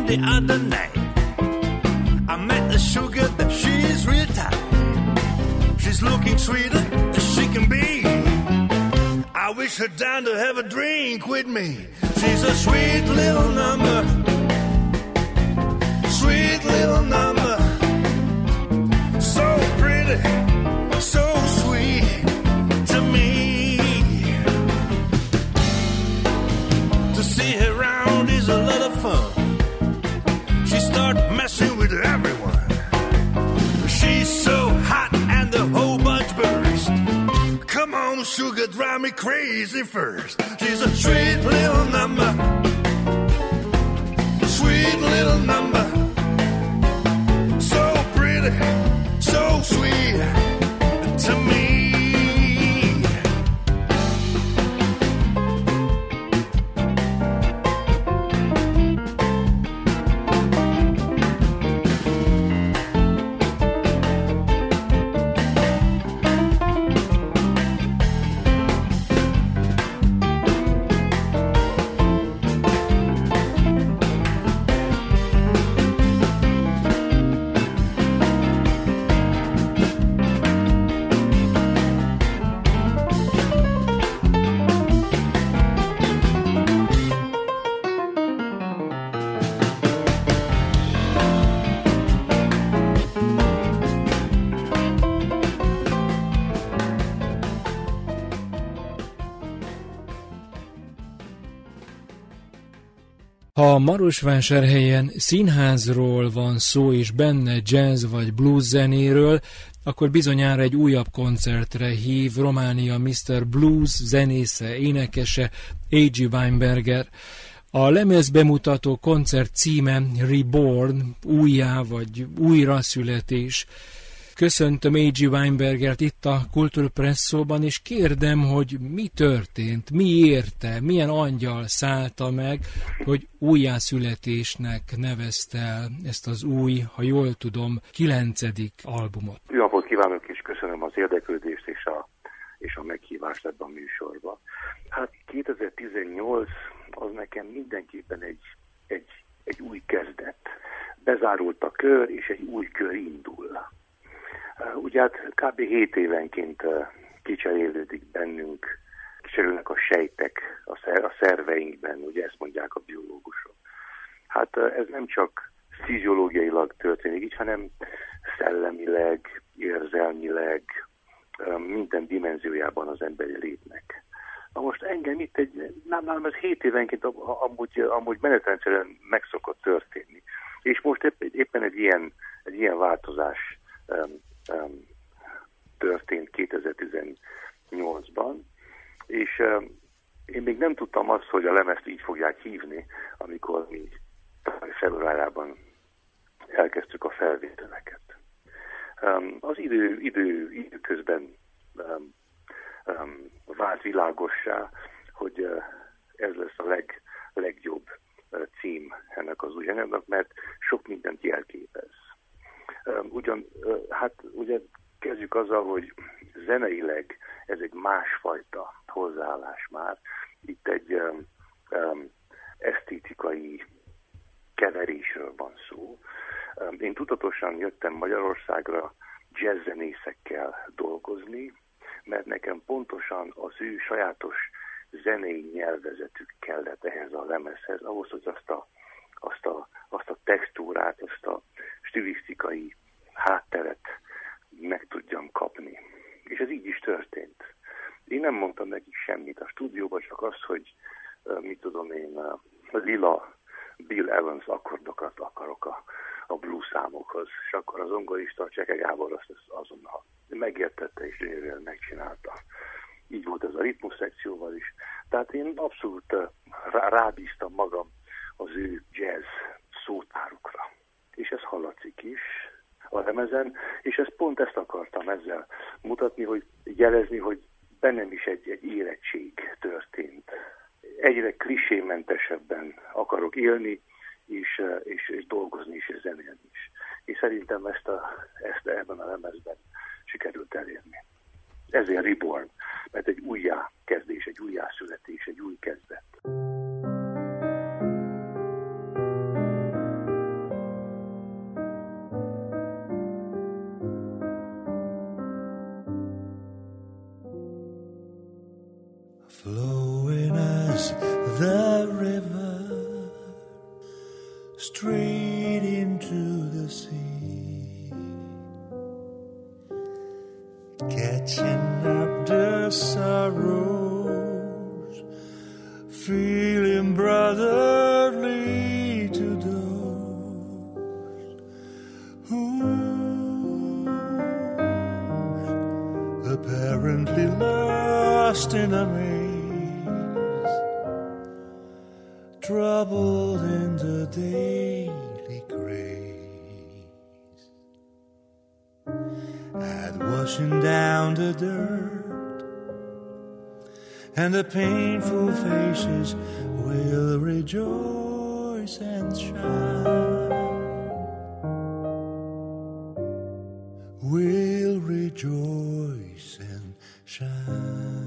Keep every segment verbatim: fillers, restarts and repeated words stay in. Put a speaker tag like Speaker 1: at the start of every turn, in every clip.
Speaker 1: the other night. I met the sugar that she's retired. She's looking sweeter than she can be. I wish her down to have a drink with me. She's a sweet little number. Sweet little number. So pretty, so sweet to me. To see her around is a lot of fun. She start messing with everyone. She's so hot and the whole bunch burst. Come on, sugar, drive me crazy first. She's a sweet little number. Sweet little number. So pretty, so sweet to me.
Speaker 2: Ha Marosvásárhelyen színházról van szó, és benne jazz vagy blues zenéről, akkor bizonyára egy újabb koncertre hív Románia miszter Blues zenésze, énekese, á gé Weinberger. A lemez bemutató koncert címe Reborn, újjá vagy újraszületés. Köszöntöm á gé Weinbergert itt a Kulturpresszóban, és kérdem, hogy mi történt, mi érte, milyen angyal szállta meg, hogy újjászületésnek nevezte el ezt az új, ha jól tudom, kilencedik albumot.
Speaker 3: Jó napot kívánok, és köszönöm az érdeklődést és a, és a meghívást ebben a műsorban. Hát kétezer-tizennyolc az nekem mindenképpen egy, egy, egy új kezdet. Bezárult a kör, és egy új kör indul. Ugye hát kb. hét évenként kicserélődik bennünk, kicserélnek a sejtek a szerveinkben, ugye ezt mondják a biológusok. Hát ez nem csak fiziológiailag történik így, hanem szellemileg, érzelmileg, minden dimenziójában az emberi létnek. Na most engem itt egy, nem, nem, ez hét évenként amúgy, amúgy menetrendszerűen meg szokott történni. És most épp, éppen egy ilyen, egy ilyen változás um, um, történt kétezer-tizennyolcban, és um, én még nem tudtam azt, hogy a lemezt így fogják hívni, amikor mi februárjában elkezdtük a felvételeket. Um, az idő, idő, idő közben um, um, vált világossá, hogy uh, ez lesz a leg, legjobb uh, cím ennek az új anyagnak, mert sok mindent jelképez. Um, ugyan, uh, hát ugye kezdjük azzal, hogy zeneileg ez egy másfajta hozzáállás már. Itt egy um, um, esztétikai keverésről van szó. Um, én tudatosan jöttem Magyarországra jazzzenészekkel dolgozni, mert nekem pontosan az ő sajátos zenei nyelvezetük kellett ehhez a lemezhez, ahhoz, hogy azt a, azt a, azt a textúrát, azt a stilisztikai hátteret meg tudjam kapni. És ez így is történt. Én nem mondtam nekik semmit a stúdióban, csak az, hogy mit tudom én, lila Bill Evans akkordokat akarok a, a blues számokhoz, és akkor az zongorista, a Cseke Gábor azt azonnal megértette és gyönyörűen megcsinálta. Így volt ez a ritmus szekcióval is. Tehát én abszolút rá, rábíztam magam az ő jazz szótárukra. És ez hallatszik is a lemezen, és ezt pont ezt akartam ezzel mutatni, hogy jelezni, hogy bennem is egy, egy érettség történt. Egyre klisémentesebben akarok élni, és, és, és dolgozni is, és zenélni is. És szerintem ezt, a, ezt ebben a lemezben sikerült elérni. Ezért Reborn, mert egy újjákezdés, egy újjászületés, egy új kezdet.
Speaker 1: catching up the sorrows, feeling brotherly to those who's apparently lost in a maze, troubled in the daily grace, at washing down the dirt, and the painful faces will rejoice and shine, will rejoice and shine.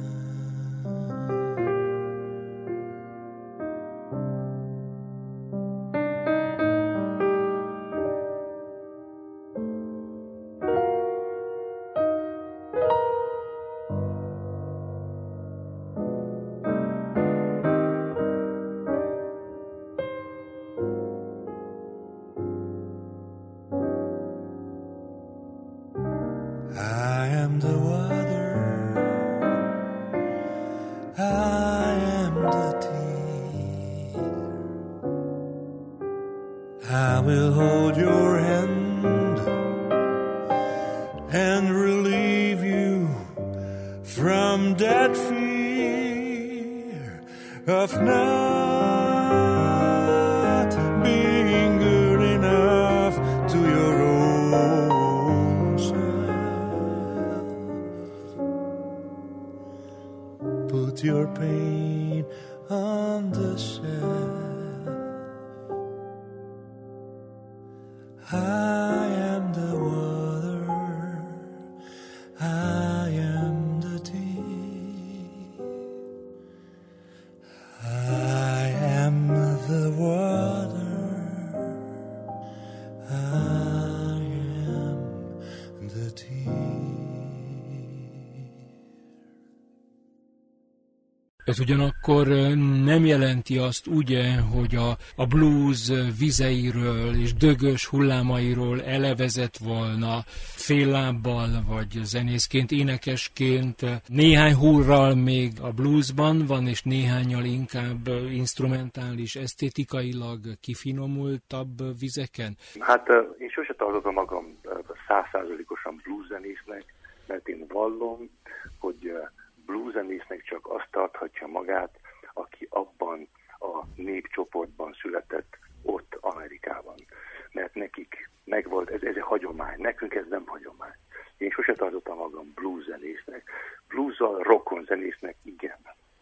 Speaker 2: Ez ugyanakkor nem jelenti azt, ugye, hogy a, a blues vizeiről és dögös hullámairól elevezett volna fél lábbal, vagy zenészként, énekesként. Néhány hurral még a bluesban van, és néhányal inkább instrumentális, esztétikailag kifinomultabb vizeken.
Speaker 3: Hát én sose tartottam magam százszázalékosan blues zenésznek, mert én vallom, hogy blueszenésznek csak azt tarthatja magát, aki abban a népcsoportban született ott Amerikában. Mert nekik megvolt, ez, ez egy hagyomány, nekünk ez nem hagyomány. Én sose tartottam magam blueszenésznek, blues-zal rockon zenésznek igen.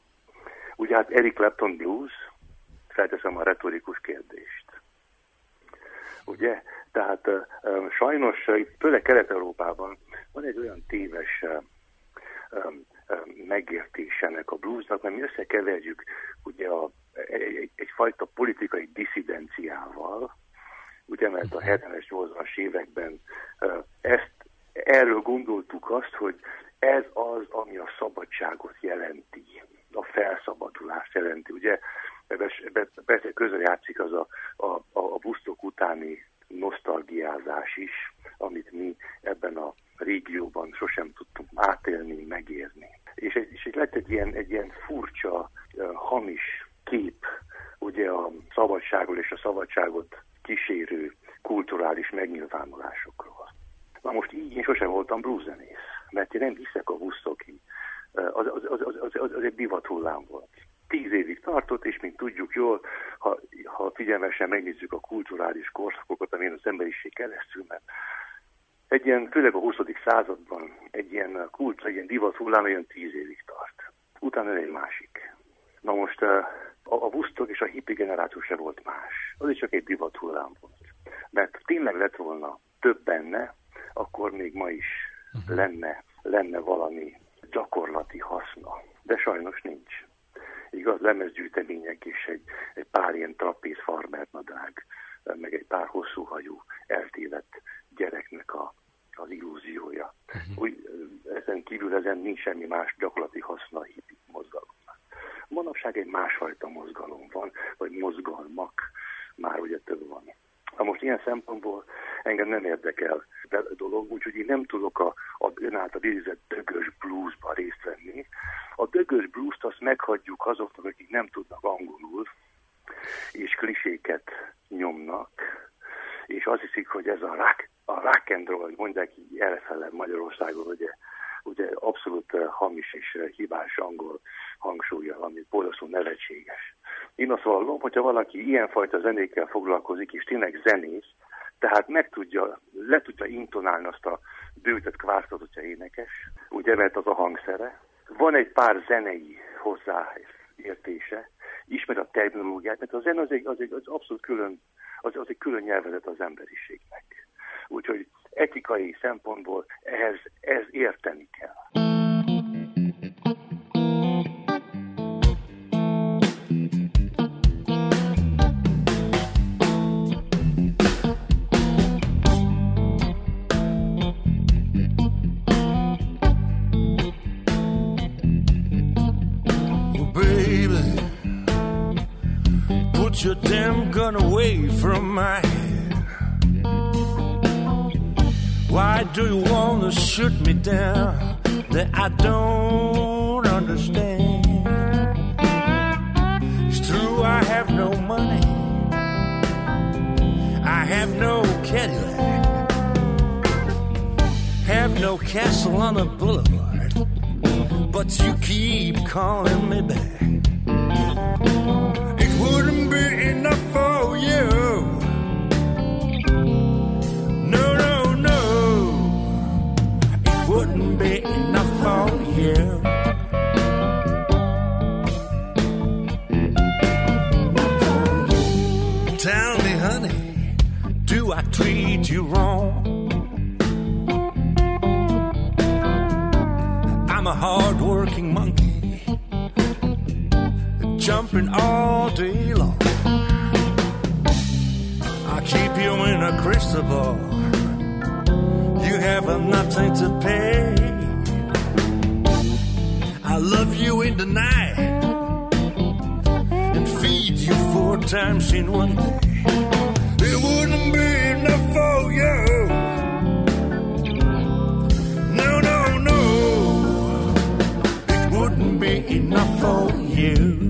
Speaker 3: Ugye hát Eric Clapton blues, felteszem a retorikus kérdést. Ugye? Tehát uh, uh, sajnos, uh, főleg Kelet-Európában van egy olyan téves uh, um, megértésének a bluesnak, mert mi összekeverjük ugye a, egy, egyfajta politikai disszidenciával, ugye, mert a hetvenes, nyolcvanas években ezt, erről gondoltuk azt, hogy ez az, ami a szabadságot jelenti, a felszabadulást jelenti. Ugye persze közrejátszik az a, a, a busztok utáni nosztalgiázás is, amit mi ebben a régióban sosem tudtunk átélni, megérni. És, és lett egy ilyen, egy ilyen furcsa, uh, hamis kép ugye a szabadságról és a szabadságot kísérő kulturális megnyilvánulásokról. Na most így én sosem voltam blueszenész, mert én nem hiszek a Woodstocki. Uh, az, az, az, az, az, az egy divat hullám volt. Tíz évig tartott, és mint tudjuk jól, ha, ha figyelmesen megnézzük a kulturális korszakokat, amilyen az emberiség keresztül, mert egy ilyen, főleg a huszadik században egy ilyen kult, egy ilyen divat hullám olyan tíz évig tart. Utána egy másik. Na most a, a Woodstock és a hippi generáció se volt más. Az is csak egy divat hullám volt. Mert tényleg lett volna több benne, akkor még ma is uh-huh. lenne, lenne valami gyakorlati haszna. De sajnos nincs. Igaz, lemezgyűjtemények és egy, egy pár ilyen trapéz farmernadrág, meg egy pár hosszú hajú eltévedt gyereknek a, az illúziója. Uh-huh. Úgy, ezen kívül ezen nincs semmi más gyakorlati haszna a hippi mozgalomnak. Manapság egy másfajta mozgalom van, vagy mozgalmak, már ugye több van. Na most ilyen szempontból engem nem érdekel a dolog, úgyhogy én nem tudok a, a, ön által idézett dögös bluesba részt venni. A dögös bluest azt meghagyjuk azoknak, akik nem tudnak angolul, és kliséket nyomnak, és azt hiszik, hogy ez a rock, a rock and roll, mondják így elfele Magyarországon, ugye, ugye abszolút hamis és hibás angol hangsúlya, ami borzasztó nevetséges. Én azt vallom, hogyha valaki ilyenfajta zenékkel foglalkozik, és tényleg zenész, tehát meg tudja, le tudja intonálni azt a bőtett kvártot, hogyha énekes, ugye, mert az a hangszere. Van egy pár zenei hozzáértése, ismer a terminológiát, mert a zene az, egy, az, egy, az abszolút külön, az, az egy külön nyelvezet az emberiségnek. Úgyhogy etikai szempontból ehhez ez érteni kell.
Speaker 1: Put your damn gun away from my head. Why do you want to shoot me down that I don't understand? It's true I have no money, I have no Cadillac, have no castle on a boulevard, but you keep calling me back. It wouldn't be enough for you. No, no, no. It wouldn't be enough for you. Tell me, honey, do I treat you wrong? I'm a hard-working monkey, jumping all day long. I keep you in a crystal ball. You have nothing to pay. I love you in the night and feed you four times in one day. It wouldn't be enough for you. No, no, no. It wouldn't be enough for you.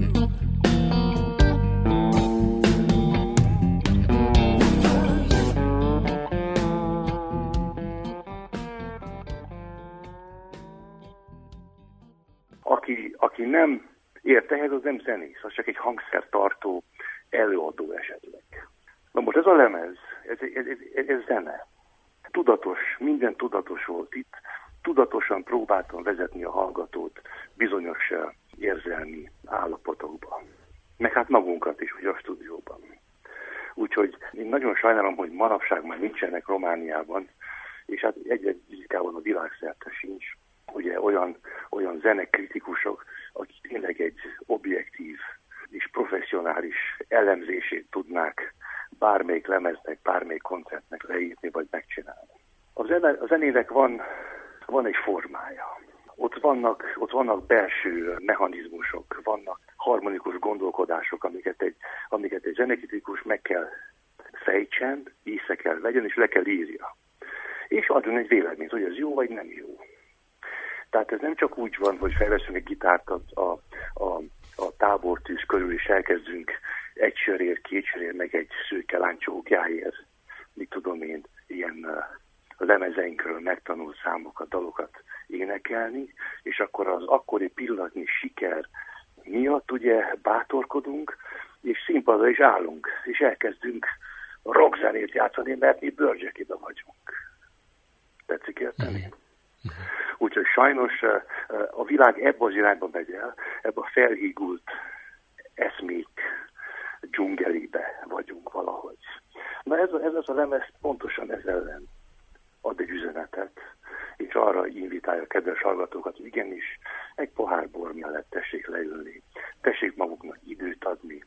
Speaker 3: Aki, aki nem ért ehhez, az nem zenész, az csak egy hangszertartó előadó esetleg. Na most ez a lemez, ez, ez, ez, ez zene. Tudatos, minden tudatos volt itt, tudatosan próbáltam vezetni a hallgatót bizonyos érzelmi állapotokban. Meg hát magunkat is, ugye a stúdióban. Úgyhogy én nagyon sajnálom, hogy manapság már nincsenek Romániában, és hát egyre rizikában a világszerte sincs. Ugye olyan, olyan zenekritikusok, akik tényleg egy objektív és professzionális elemzését tudnák bármelyik lemeznek, bármelyik koncertnek leírni vagy megcsinálni. A, zene, a zenének van, van egy formája. Ott vannak, ott vannak belső mechanizmusok, vannak harmonikus gondolkodások, amiket egy, amiket egy zenekritikus meg kell fejtsen, észre kell vegyen, és le kell írja. És adjon egy véleményt, hogy ez jó vagy nem jó. Tehát ez nem csak úgy van, hogy felveszünk egy gitárt a, a, a, a tábortűz körül, és elkezdünk egy sörér, két sörér, meg egy szőke láncsókjáért, mit tudom én, ilyen uh, lemezeinkről megtanult számokat, dalokat énekelni, és akkor az akkori pillanatnyi siker miatt ugye bátorkodunk, és színpadra is állunk, és elkezdünk rockzenét játszani, mert mi bőrcsekibe vagyunk. Tetszik érteni? Mm. Úgyhogy sajnos a világ ebbe az irányba megy el, ebbe a felhígult eszmék dzsungelébe vagyunk valahogy. Na ez, ez az a lemez pontosan ez ellen ad egy üzenetet, és arra invitálja a kedves hallgatókat, hogy igenis egy pohár bor mellett tessék leülni, tessék maguknak időt adni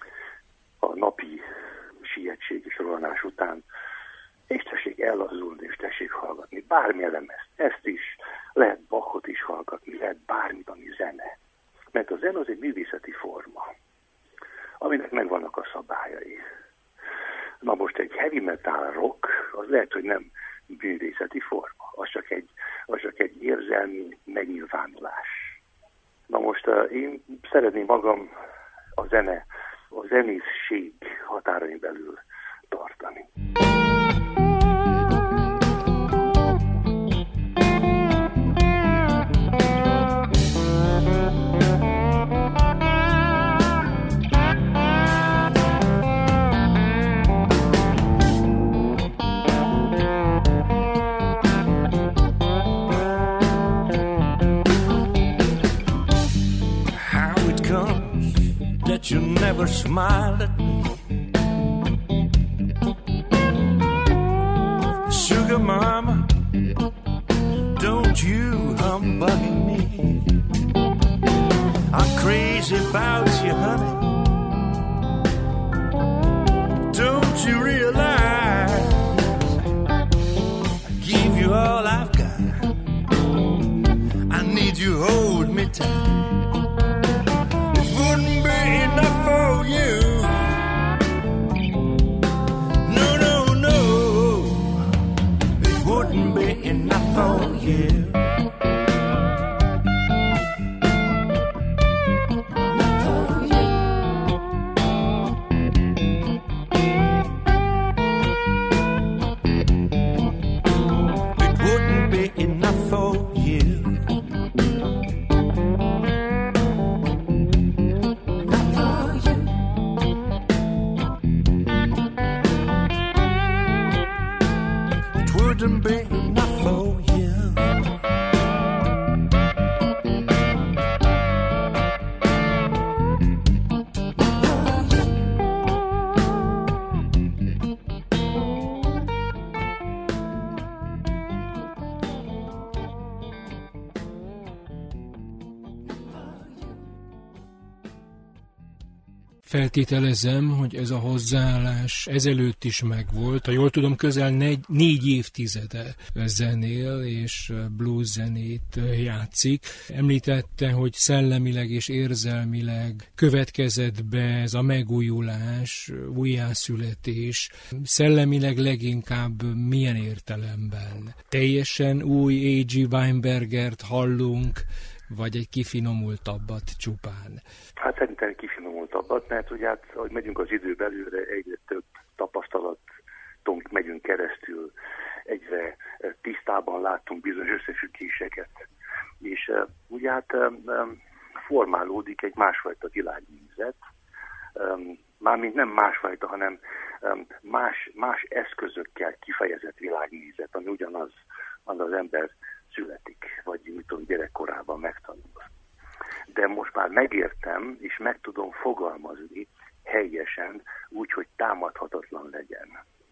Speaker 3: a napi sietség és rohanás után, és tessék ellazulni, és tessék hallgatni bármilyen lemezt. Ezt is lehet Bachot is hallgatni, lehet bármit, ami zene. Mert a zene az egy művészeti forma, aminek megvannak a szabályai. Na most egy heavy metal rock, az lehet, hogy nem művészeti forma. Az csak egy, az csak egy érzelmi megnyilvánulás. Na most én szeretném magam a zene, a zenészség határain belül tartani.
Speaker 1: You never smiled at me, sugar mama, don't you humbugging me. I'm crazy about you, honey. Don't you realize I give you all I've got? I need you to hold me tight. Enough for you. No, no, no. It wouldn't be enough for you. It wouldn't be enough for you. Wouldn't be enough for you.
Speaker 2: Feltételezem, hogy ez a hozzáállás ezelőtt is megvolt. Ha jól tudom, közel negy, négy évtizede zenél és blues zenét játszik. Említette, hogy szellemileg és érzelmileg következett be ez a megújulás, újjászületés. Szellemileg leginkább milyen értelemben? Teljesen új á gé. Weinbergert hallunk, vagy egy kifinomultabbat csupán?
Speaker 3: Hát szerintem kifinomultabbat, mert ugye hát, ahogy megyünk az idő belőle, egyre több tapasztalaton megyünk keresztül, egyre tisztában látunk bizonyos összefüggéseket, és ugye hát formálódik egy másfajta világnézet, mármint nem másfajta, hanem más, más eszközökkel kifejezett világnézet, ami ugyanaz, az az ember születik, vagy mit tudom, gyerekkorában megtanul. De most már megértem, és meg tudom fogalmazni helyesen, úgy, hogy támadhatatlan legyen.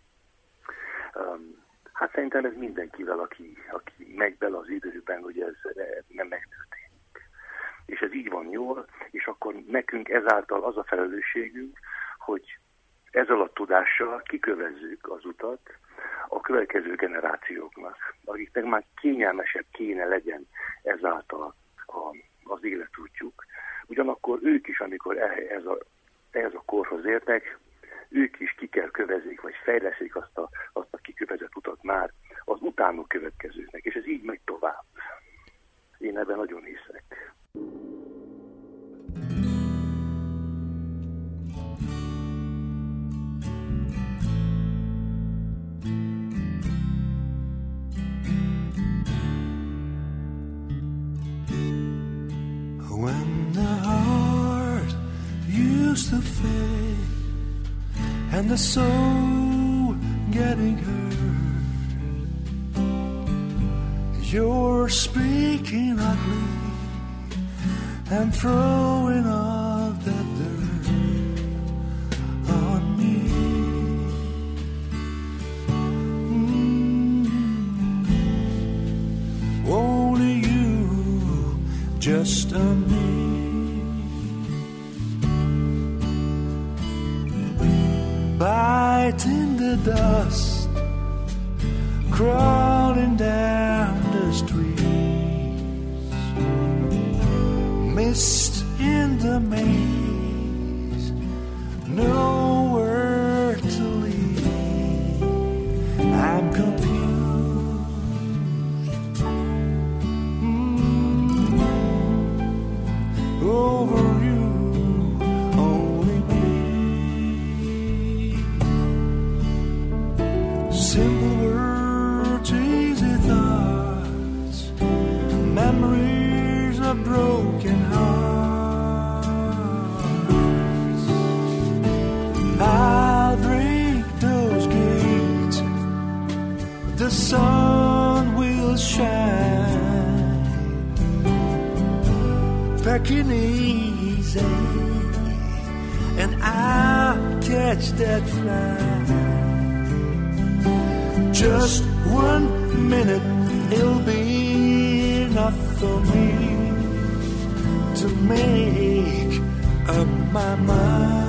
Speaker 3: Um, hát szerintem ez mindenkivel, aki, aki megy bele az időben, hogy ez nem megtörténik. És ez így van jól, és akkor nekünk ezáltal az a felelősségünk, hogy ezzel a tudással kikövezzük az utat a következő generációknak, akiknek már kényelmesebb kéne legyen ezáltal a, az életútjuk. Ugyanakkor ők is, amikor ehhez a, ehhez a korhoz érnek, ők is ki kell kövezzék, vagy fejleszik azt a, azt a kikövezett utat már az utánuk következőknek, és ez így megy tovább. Én ebben nagyon hiszek.
Speaker 1: When the heart used to fade and the soul getting hurt, you're speaking ugly and throwing all that dirt on me. Mm-hmm. Only you, just a me. Biting the dust, crawling down the streets, mist in the maze, nowhere to lead. I'm confused. broken hearts. I'll break those gates. The sun will shine, packing easy, and I'll catch that flight. Just one minute, it'll be enough for me to make up my mind.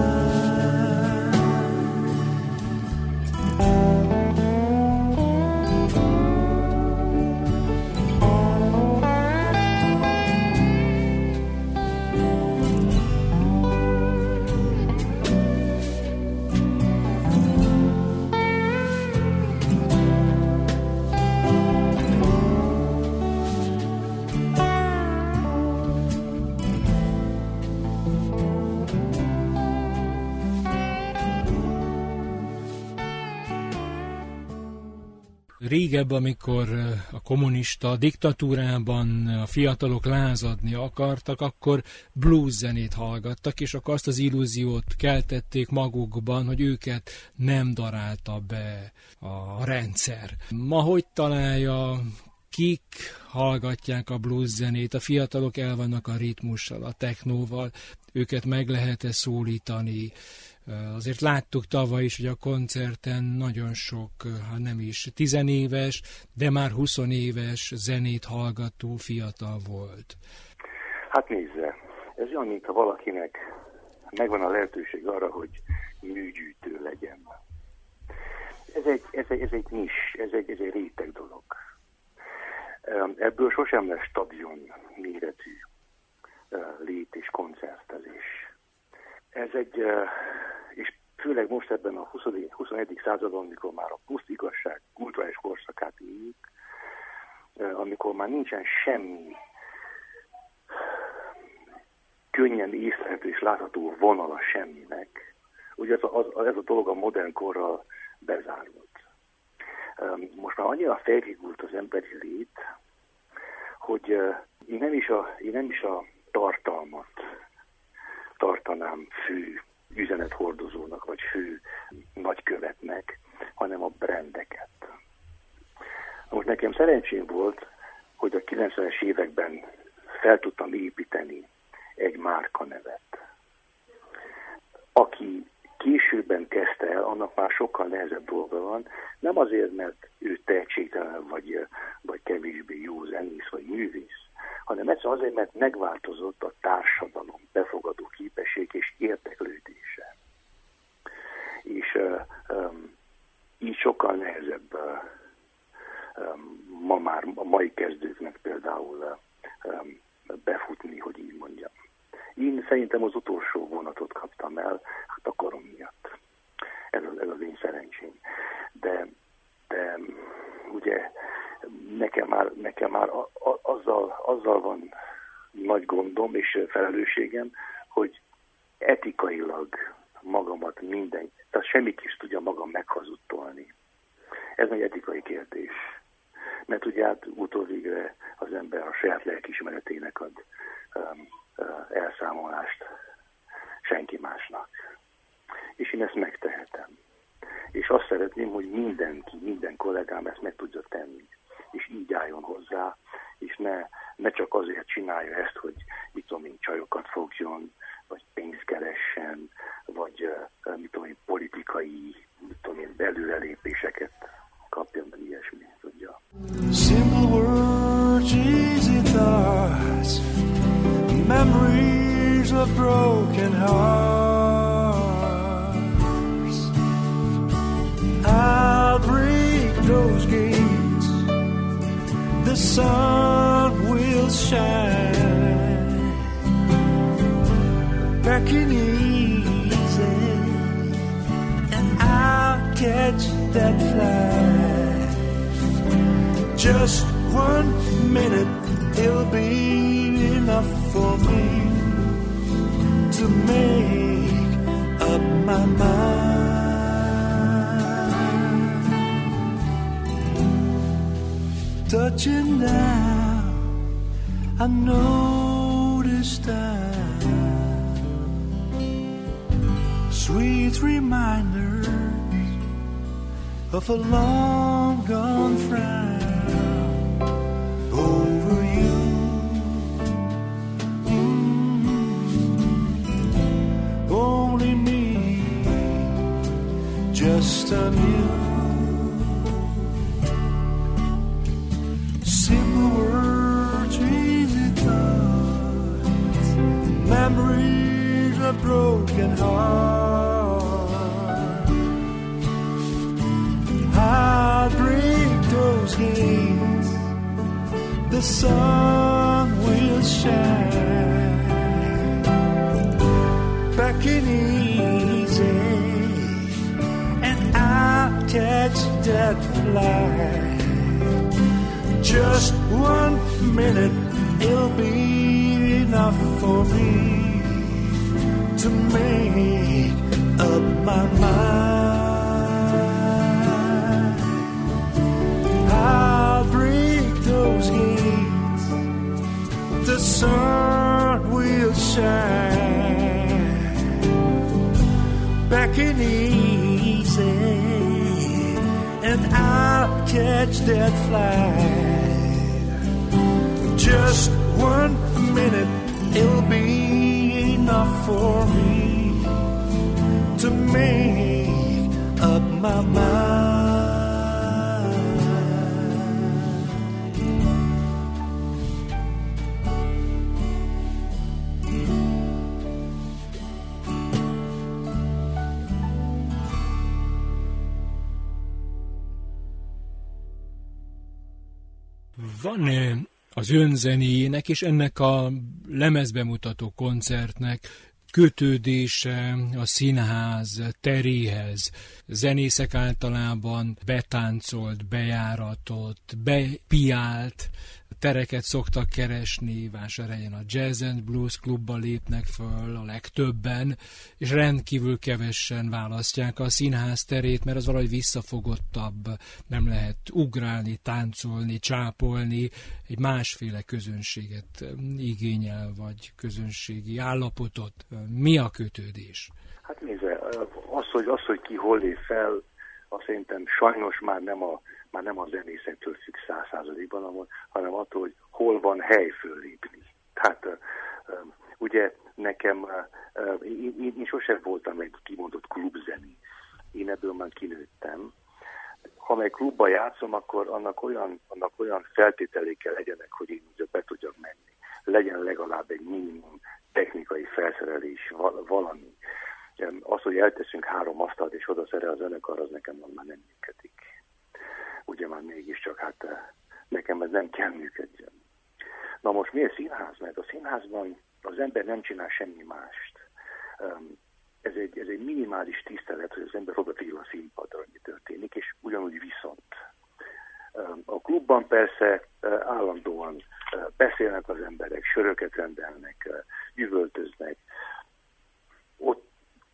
Speaker 2: Régebb, amikor a kommunista diktatúrában a fiatalok lázadni akartak, akkor blues zenét hallgattak, és akkor azt az illúziót keltették magukban, hogy őket nem darálta be a rendszer. Ma hogy találja, kik hallgatják a blues zenét, a fiatalok el vannak a ritmussal, a technóval, őket meg lehet-e szólítani? Azért láttuk tavaly is, hogy a koncerten nagyon sok, ha nem is tizenéves, de már huszonéves zenét hallgató fiatal volt.
Speaker 3: Hát nézze, ez olyan, mintha valakinek megvan a lehetőség arra, hogy műgyűjtő legyen. Ez egy, ez egy, ez egy nis, ez egy, ez egy réteg dolog. Ebből sosem lesz stadion méretű lét és koncertezés. Ez egy, és főleg most ebben a huszonegyedik században, amikor már a puszt igazság kulturális korszakát éljük, amikor már nincsen semmi könnyen észrevehető és látható vonala semminek, ugye ez a, az, ez a dolog a modern korral bezárult. Most már annyira felhigult az emberi lét, hogy én nem is a, én nem is a tartalmat tartanám fő üzenethordozónak, vagy fő nagykövetnek, hanem a brandeket. Most nekem szerencsém volt, hogy a kilencvenes években fel tudtam építeni egy márkanevet. Aki későbben kezdte el, annak már sokkal nehezebb dolga van, nem azért, mert ő tehetségtelen, vagy, vagy kevésbé jó zenész, vagy művész, hanem egyszerűen azért, mert megváltozott a társadalom befogadó képesség és érdeklődése. És uh, um, így sokkal nehezebb uh, um, ma már a mai kezdőknek például uh, um, befutni, hogy így mondjam. Én szerintem az utolsó vonatot kaptam el, hát a korom miatt. Ez az, ez az én szerencsém. De, de ugye nekem már, nekem már a, a, azzal, azzal van nagy gondom és felelősségem, hogy etikailag magamat minden, tehát semmit is tudja magam meghazudtolni. Ez egy etikai kérdés. Mert ugye hát utóvégre az ember a saját lelkiismeretének ad um, uh, elszámolást senki másnak. És én ezt megtehetem. És azt szeretném, hogy mindenki, minden kollégám ezt meg tudja tenni. És így álljon hozzá, és ne, ne csak azért csinálja ezt, hogy mit tudom én, csajokat fogjon, vagy pénzt keressen, vagy uh, mit tudom én, politikai, mit tudom én, előrelépéseket kapjon, meg ilyesmi, tudja.
Speaker 1: Simple words, easy thoughts, memories of broken hearts. I'll break those gates, the sun will shine, packing easy, and I'll catch that flight. Just one minute, it'll be enough for me to make up my mind. Touching down, I noticed that sweet reminders of a long gone frown over you. Mm-hmm. Only me, just a new simple words, easy thoughts, memories of broken heart. I'll break those gates, the sun will shine back in easy, and I'll catch that flight. Just one minute, it'll be enough for me to make up my mind. I'll break those gates, the sun will shine back in easy, and I'll catch that flight. Just one minute, it'll be enough for me to make up my mind.
Speaker 2: Van az önzenéjének és ennek a lemezbemutató koncertnek kötődése a színház teréhez. Zenészek általában betáncolt, bejáratott, bepiált tereket szoktak keresni, Vásárhelyen a Jazz and Blues klubba lépnek föl a legtöbben, és rendkívül kevesen választják a színház terét, mert az valahogy visszafogottabb, nem lehet ugrálni, táncolni, csápolni, egy másféle közönséget igényel, vagy közönségi állapotot. Mi a kötődés?
Speaker 3: Hát nézze, az, hogy, az, hogy ki hol lép fel, azt szerintem sajnos már nem a már nem a zenészektől függ száz százalékban, hanem attól, hogy hol van hely föllépni. Tehát ugye nekem, én, én, én sosem voltam egy kimondott klubzenész. Én ebből már kinőttem. Ha meg klubba játszom, akkor annak olyan, annak olyan feltételé kell legyenek, hogy én ugye be tudjak menni. Legyen legalább egy minimum technikai felszerelés, valami. Az, hogy elteszünk három asztalt és oda szerel a zenekar, az nekem már nem működik. Ugye már mégiscsak, hát nekem ez nem kell működjön. Na most miért színház? Mert a színházban az ember nem csinál semmi mást. Ez egy, ez egy minimális tisztelet, hogy az ember odafigyel a színpadra, hogy mi történik, és ugyanúgy viszont. A klubban persze állandóan beszélnek az emberek, söröket rendelnek, üvöltöznek. Ott,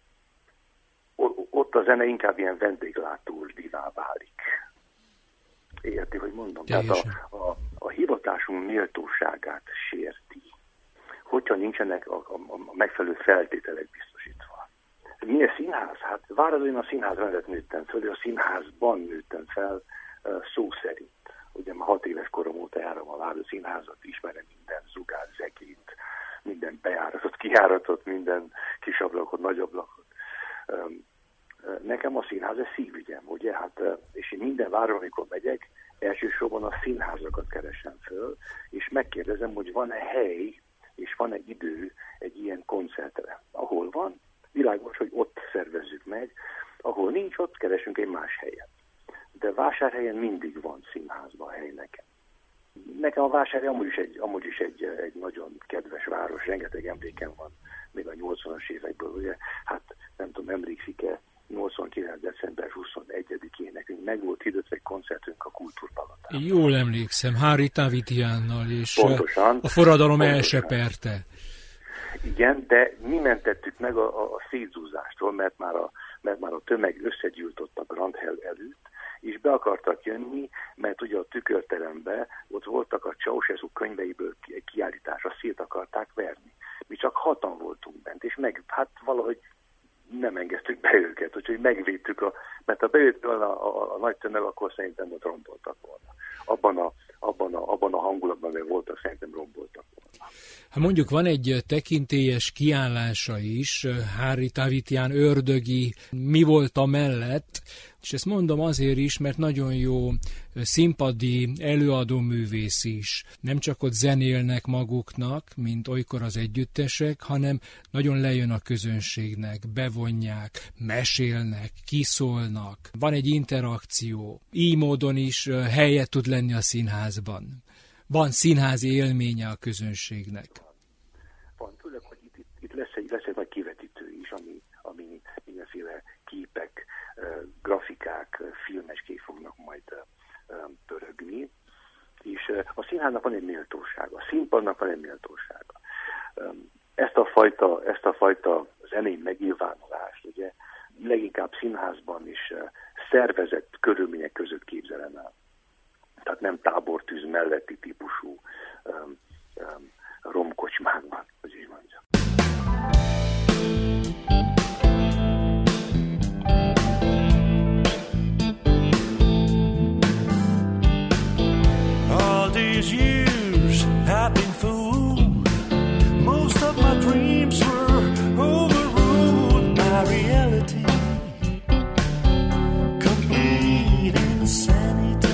Speaker 3: ott a zene inkább ilyen vendéglátós divá válik. Érti, hogy mondom? Tehát a, a, a hivatásunk méltóságát sérti, hogyha nincsenek a, a, a megfelelő feltételek biztosítva. Miért színház? Hát váradó, én a színház mellett nőttem föl, a színházban nőttem fel szó szerint. Ugye már hat éves korom óta járom a Városliget Színházat, ismerem minden zugát, zekét, minden bejáratot, kijáratot, minden kis ablakot, nagy ablakot. Nekem a színház egy szívügyem, ugye? Hát, és én minden városra, amikor megyek, elsősorban a színházakat keresem föl, és megkérdezem, hogy van-e hely, és van-e idő egy ilyen koncertre. Ahol van, világos, hogy ott szervezzük meg, ahol nincs, ott keresünk egy más helyet. De Vásárhelyen mindig van színházban hely nekem. Nekem a Vásárhely amúgy is, egy, amúgy is egy, egy nagyon kedves város, rengeteg emlékem van, még a nyolcvanas évekből, ugye? Hát nem tudom, emlékszik-e, nyolcvankilenc december huszonegyedikén nekünk meg volt hirdetve egy koncertünk a Kultúrpalatában.
Speaker 2: Jól emlékszem, Hári Távitiánnal, és
Speaker 3: pontosan,
Speaker 2: a forradalom
Speaker 3: pontosan.
Speaker 2: elseperte.
Speaker 3: Igen, de mi mentettük meg a, a, a szétzúzástól, mert már a, mert már a tömeg összegyűlt ott a Grand Hell előtt, és be akartak jönni, mert ugye a tükörteremben ott voltak a Ceausescu könyveiből kiállításra, szét akarták verni. Mi csak hatan voltunk bent, és meg, hát valahogy nem engedtük be őket, úgyhogy megvédtük, a, mert ha bejött volna a, a, a nagy tömeg, akkor szerintem ott romboltak volna. Abban a, abban a, abban a hangulatban, amely voltak, szerintem romboltak volna.
Speaker 2: Hát mondjuk van egy tekintélyes kiállása is, Harry Tavitian ördögi Mi volt a mellett, és ezt mondom azért is, mert nagyon jó színpadi előadóművész is. Nem csak ott zenélnek maguknak, mint olykor az együttesek, hanem nagyon lejön a közönségnek, bevonják, mesélnek, kiszólnak. Van egy interakció. Így módon is helyet tud lenni a színházban. Van színházi élménye a közönségnek.
Speaker 3: Van, főleg, hogy itt, itt, itt lesz, egy, lesz egy nagy kivetítő is, ami, ami mindenféle képek, grafikák, filmeskék fognak majd pörögni. És a színháznak van egy méltósága, a színpadnak van egy méltósága. Ezt a fajta, ezt a fajta zenei megnyilvánulást, ugye, leginkább színházban is szervezett körülmények között képzelem el. Tehát nem tábortűz melletti típusú um, um, romkocsmákban, hogy így mondjam.
Speaker 1: All these years I've been fooled. Most of my dreams were overruled by reality. Complete insanity.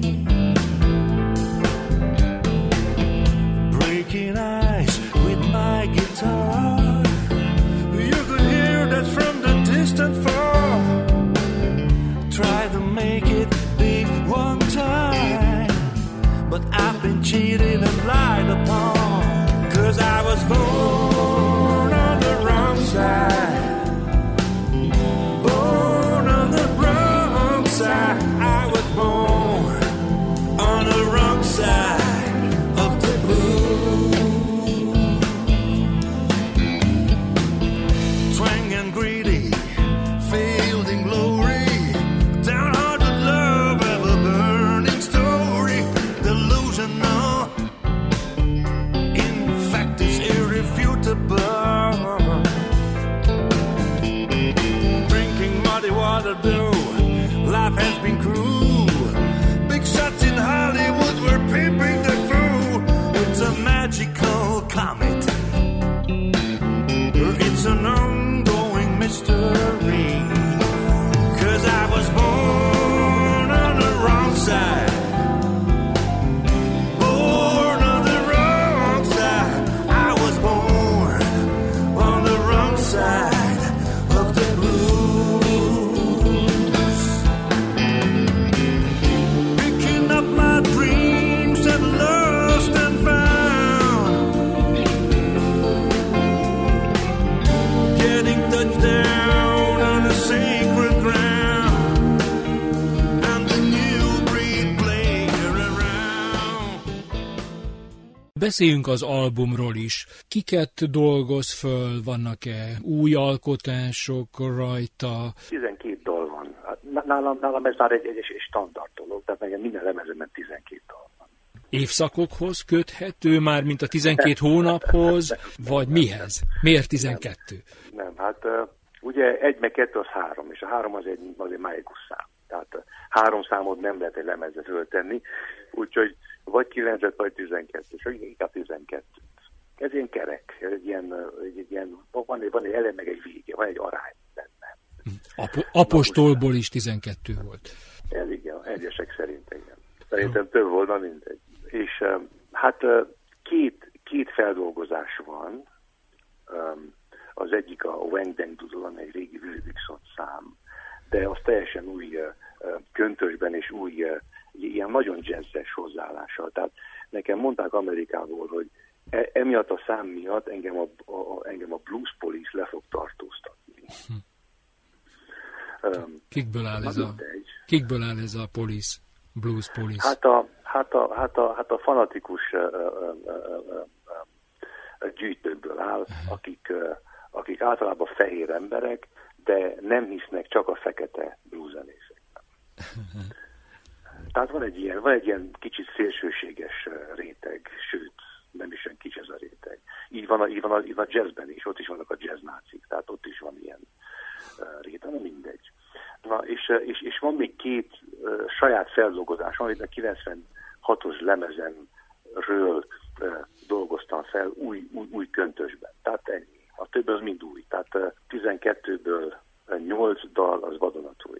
Speaker 1: Breaking ice with my guitar. You could hear that from the distant far. Try to make it big one time, but I've been cheated and lied upon. 'Cause I was born on the wrong side. Born on the wrong side. I was born on the wrong side of the blue. Twang and greedy, failed in glory. Downhearted love of a burning story. Delusional, in fact it's irrefutable. Drinking muddy water though, life has been cruel. Big shots in Hollywood were pimping the fool. It's a magical comet. It's an ongoing mystery. 'Cause I was born on the wrong side. Born on the wrong side. I was born on the wrong side of the blues. Picking up my dreams and lost and found. Getting touched down on a sacred ground. And the new breed playing around.
Speaker 2: Beszéljünk az albumról is. Kiket dolgoz föl, vannak-e új alkotások rajta?
Speaker 3: tizenkét dal van. Hát nálam, nálam ez már egy, egy, egy standard dolog, tehát nekem minden lemezemben tizenkét dal van.
Speaker 2: Évszakokhoz köthető már, mint a tizenkét hónaphoz, vagy mihez? Miért tizenkettő?
Speaker 3: Nem, nem hát uh, ugye egy meg kettő az három, és a három az egy, az egy mágikus szám. Tehát uh, három számot nem lehet egy lemezre föltenni, úgyhogy vagy kilencet, vagy tizenkettő, és inkább tizenkettőt. Ez ilyen kerek, ez egy ilyen, egy, egy ilyen van, egy, van egy elem, meg egy vége, van egy arány benne.
Speaker 2: Apo- apostolból is tizenkettő volt.
Speaker 3: Ez igen, egyesek szerint igen. Szerintem több volna, mindegy. És uh, hát uh, két, két feldolgozás van. Um, az egyik a Wang Deng Doodle, egy régi Willie Dixon szám, de az teljesen új uh, uh, köntösben és új, uh, ilyen nagyon jazzes hozzáállással. Tehát nekem mondták Amerikából, hogy e- emiatt a szám miatt engem a, a, engem a Blues Police le fog tartóztatni.
Speaker 2: Hm.
Speaker 3: Um,
Speaker 2: Kikből áll ez a, kikből áll ez a police, Blues Police?
Speaker 3: Hát a, hát a, hát a, hát a fanatikus uh, uh, uh, uh, uh, gyűjtőkből áll, akik, uh, akik általában fehér emberek, de nem hisznek csak a fekete blueszenészekben. Tehát van egy ilyen, van egy ilyen kicsit szélsőséges réteg, sőt, nem is olyan kicsi ez a réteg. Így van a, így van a, így van a jazzben is, ott is vannak a jazznácik, tehát ott is van ilyen uh, réteg, nem mindegy. Na, és, és, és van még két uh, saját feldolgozás, amit a kilencvenhatos lemezemről uh, dolgoztam fel új, új, új köntösben. Tehát ennyi. A több az mind új. Tehát uh, tizenkettőből nyolc dal az vadonatúj.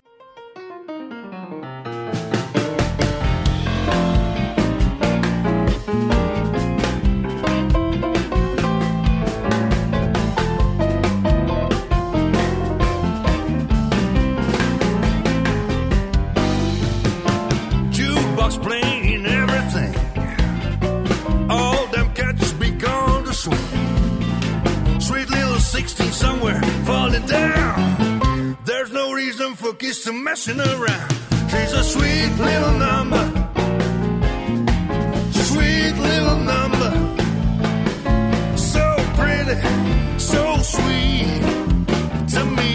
Speaker 1: Playing everything, all them cats be gone to swing. Sweet little sixteen somewhere falling down. There's no reason for kids to messing around. She's a sweet little number, sweet little number, so pretty, so sweet to me.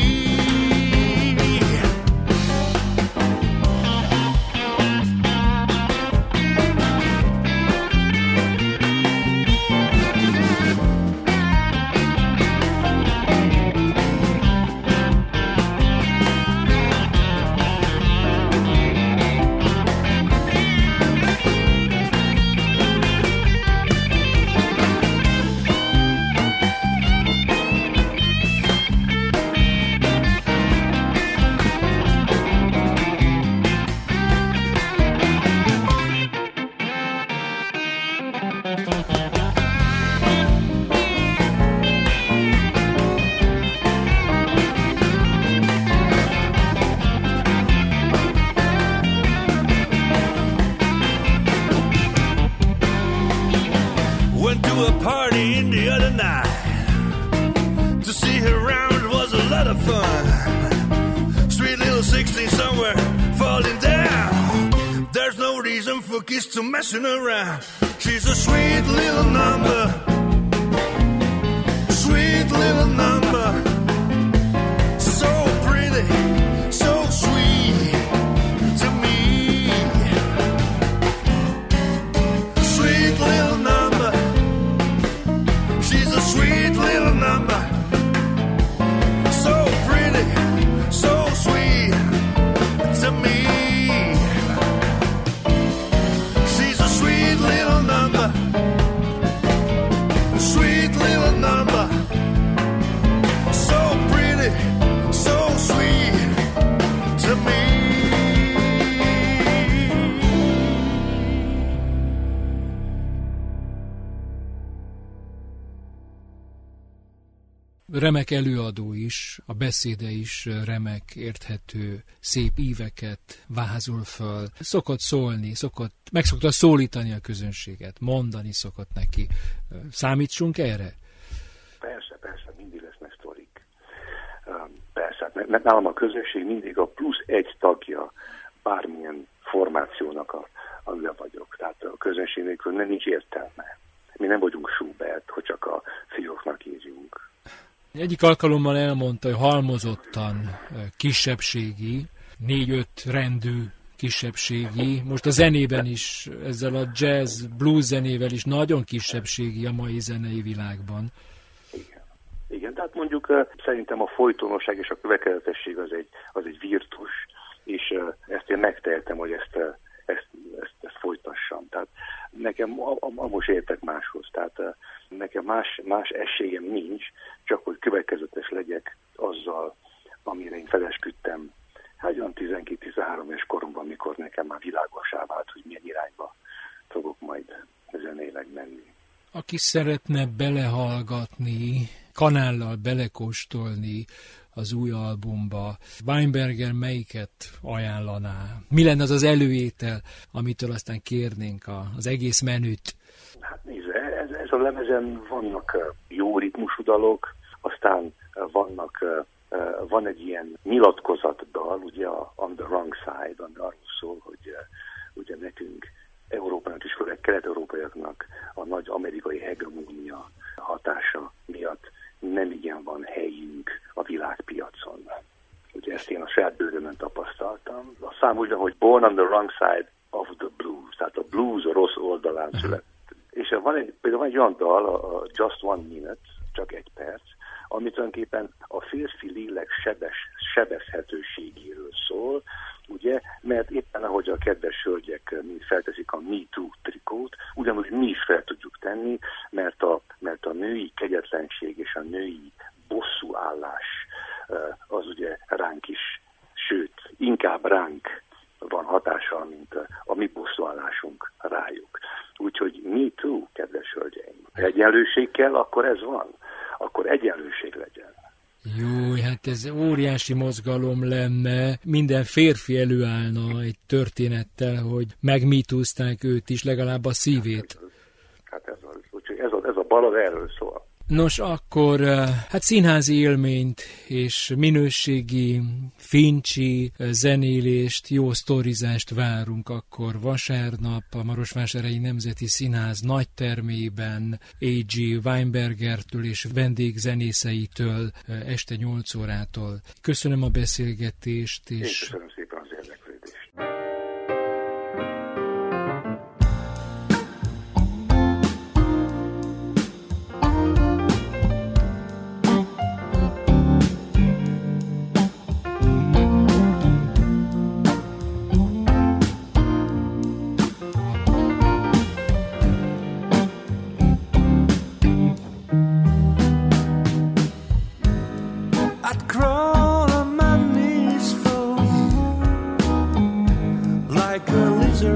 Speaker 1: To messing around. She's a sweet little number, sweet little number, so pretty, so sweet to me. Sweet little number, she's a sweet little number, so pretty, so sweet to me.
Speaker 2: Remek előadó is, a beszéde is remek, érthető, szép íveket vázol föl. Szokott szólni, szokott, meg szokta szólítani a közönséget, mondani szokott neki. Számítsunk erre?
Speaker 3: Persze, persze, mindig lesznek sztorik. Persze, mert nálam a közönség mindig a plusz egy tagja bármilyen formációnak, a, amivel vagyok. Tehát a közönség nélkül nem nincs értelme. Mi nem vagyunk Schubert, hogy csak a fióknak írjunk.
Speaker 2: Egyik alkalommal elmondta, hogy halmozottan kisebbségi, négy-öt rendű kisebbségi, most a zenében is, ezzel a jazz, blues zenével is nagyon kisebbségi a mai zenei világban.
Speaker 3: Igen, Igen tehát mondjuk szerintem a folytonosság és a következetesség az egy, az egy virtus, és ezt én megtehetem, hogy ezt, ezt, ezt, ezt folytassam. Tehát nekem most értek máshoz, tehát nekem más, más esélyem nincs, csak hogy következetes legyek azzal, amire én felesküdtem, hát olyan tizenkét-tizenhárom éves koromban, mikor nekem már világossá vált, hogy milyen irányba fogok majd zenéleg menni.
Speaker 2: Aki szeretne belehallgatni, kanállal belekóstolni az új albumba, Weinberger melyiket ajánlaná? Mi lenne az az előétel, amitől aztán kérnénk az egész menüt?
Speaker 3: Hát nézd, ez, ez a lemezen vannak jó ritmusú dalok, aztán vannak, van egy ilyen nyilatkozatdal, ugye a On the Wrong Side, ami arról szól, hogy ugye nekünk Európának is, főleg kelet-európaiaknak a nagy amerikai hegemónia hatása miatt nem igen van helyünk a világpiacon. Ugye ezt én a saját bőrömön tapasztaltam. A szám úgy van, hogy Born on the Wrong Side után született. És van egy, például van egy olyan dal, a Just One Minute, csak egy perc, ami tulajdonképpen a férfi lélek sebes, sebezhetőségéről szól, ugye, mert éppen ahogy a kedves hölgyek mind felteszik a Me Too trikót, ugyanúgy mi is fel tudjuk tenni, mert a, mert a női kegyetlenség és a női bosszúállás az ugye ránk is, sőt, inkább ránk van hatással, mint a mi bosszúállásunk rájuk. Úgyhogy Me Too, kedves hölgyeim. Egyenlőség kell, akkor ez van. Akkor egyenlőség legyen.
Speaker 2: Jó, hát ez óriási mozgalom lenne. Minden férfi előállna egy történettel, hogy megmítúzták őt is, legalább a szívét.
Speaker 3: Hát ez, az, úgyhogy ez, a, ez a balad erről szól.
Speaker 2: Nos, akkor hát színházi élményt és minőségi, fincsi zenélést, jó sztorizást várunk akkor vasárnap a Marosvásárhelyi Nemzeti Színház nagytermében á gé Weinbergertől és vendégzenészeitől este nyolc órától. Köszönöm a beszélgetést. És...
Speaker 3: Én köszönöm szépen az érdeklődést.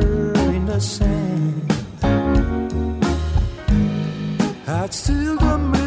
Speaker 1: I'd steal the